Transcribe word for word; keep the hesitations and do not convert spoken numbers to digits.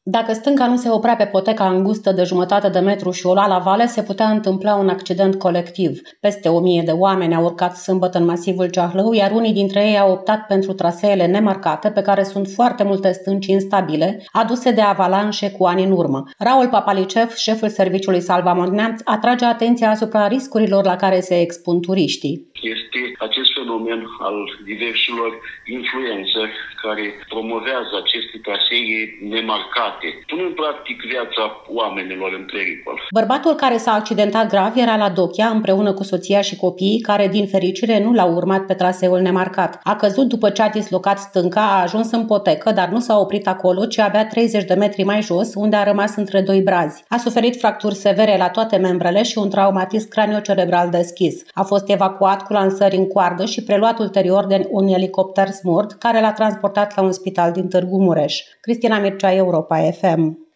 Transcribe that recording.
Dacă stânca nu se oprea pe poteca îngustă de jumătate de metru și o lua la vale, se putea întâmpla un accident colectiv. Peste o mie de oameni au urcat sâmbătă în masivul Ceahlău, iar unii dintre ei au optat pentru traseele nemarcate, pe care sunt foarte multe stânci instabile, aduse de avalanșe cu ani în urmă. Raul Papalicev, șeful serviciului Salvamont Neamț, atrage atenția asupra riscurilor la care se expun turiștii. Este acest fenomen al diversilor influențări care promovează aceste trasee nemarcate, punând practic viața oamenilor în pericol. Bărbatul care s-a accidentat grav era la Dochia împreună cu soția și copiii, care din fericire nu l-au urmat pe traseul nemarcat. A căzut după ce a dislocat stânca, a ajuns în potecă, dar nu s-a oprit acolo, ci abia treizeci de metri mai jos, unde a rămas între doi brazi. A suferit fracturi severe la toate membrele și un traumatism craniocerebral deschis. A fost evacuat cu lansări în coardă și preluat ulterior de un elicopter Smurd, care l-a transportat la un spital din Târgu Mureș. Cristina Mircea, Europa F M.